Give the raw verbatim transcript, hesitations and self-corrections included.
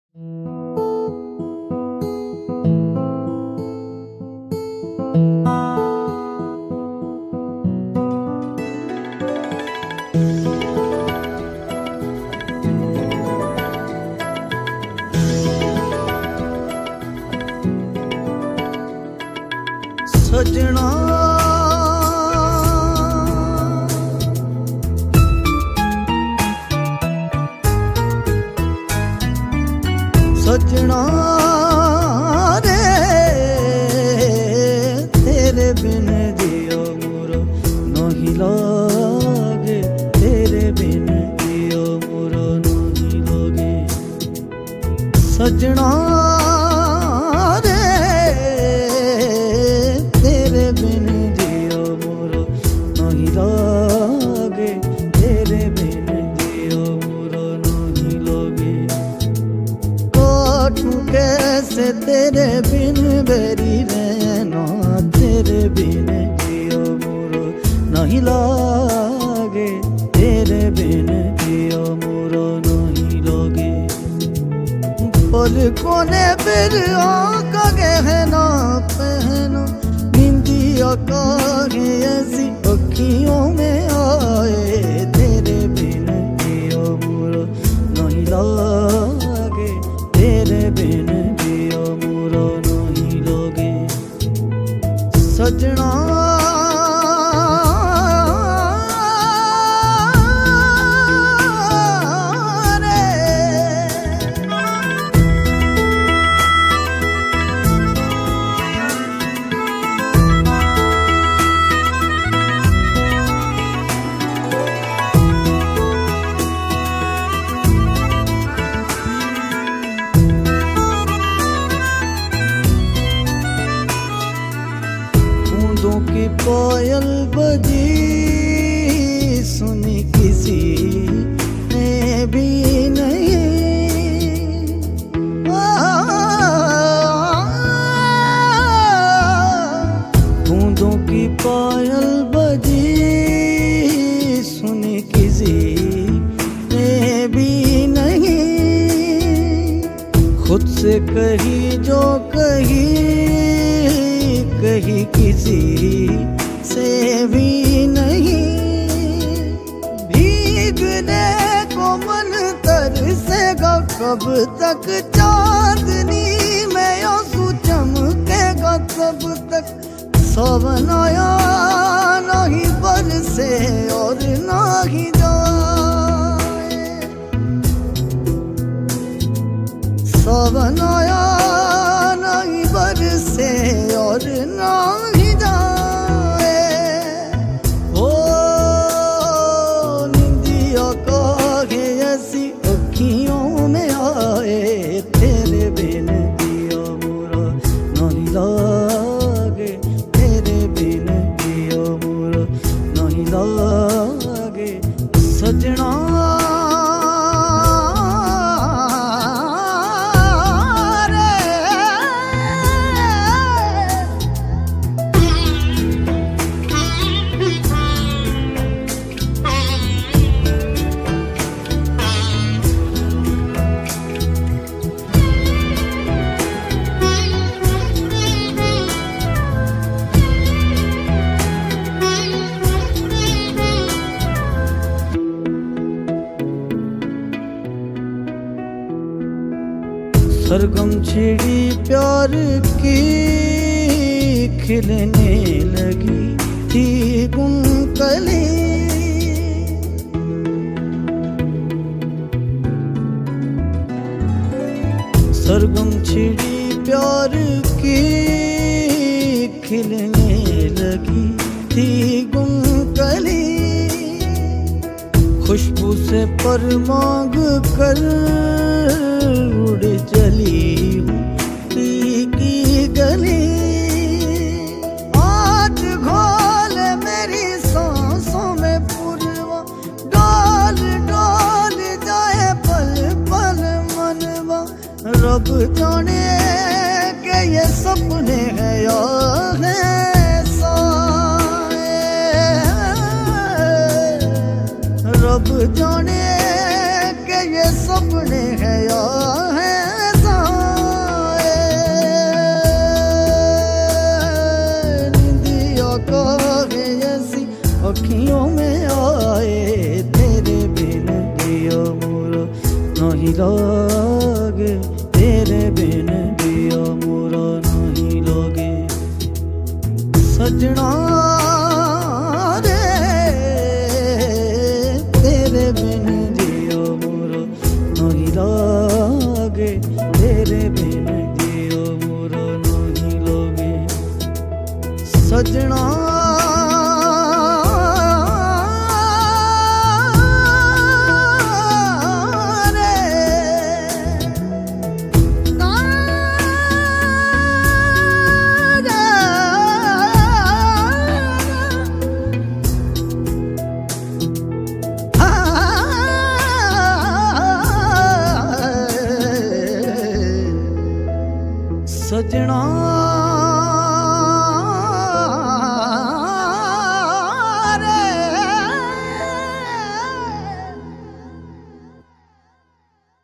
सजना सजना रे तेरे बिन जियो मोरो नहीं लागे, तेरे बिन जियो मोरो नहीं लागे। सजना तेरे बिन बेरी रहना, तेरे बिन जियो मोरो नहीं लागे, तेरे बिन जियो मोरो नहीं लागे। पलकों ने फिर आका गहना पहनो, निंदिया काहे ऐसी अखियों में आए, तेरे बिन जियो मोरो नहीं लागे, तेरे बिन सजना की कोयल बजी सुनी किसी ने भी नहीं, बूंदों की कोयल बजी सुनी किसी ने भी नहीं, खुद से कही जो कही कही किसी से भी नहीं। भीगने को मन तरसेगा कब तक, चांदनी में आंसू चमकेगा तब तक, सावन आया नहीं बरसे और नहीं जाए, सावन आया नहीं बरसे और नहीं जाए। ओ निंदिया काहे ऐसी अखियों में आए, तेरे बिन जियो मोरो नहीं लागे, तेरे बिन जियो मोरो नहीं लागे। सजना सरगम छिड़ी प्यार की खिलने लगी थी गुंकली, सरगम छिड़ी प्यार की खिलने लगी थी गुंकली, खुशबू से पर मांग कर उड़ चली हूँ की गली। आज घोल मेरी सांसों में पुरवा, डोल डोल जाए पल पल मनवा, रब जाने के ये सपने हैं या है साए, रब जाने के ये सपने हैं या है जा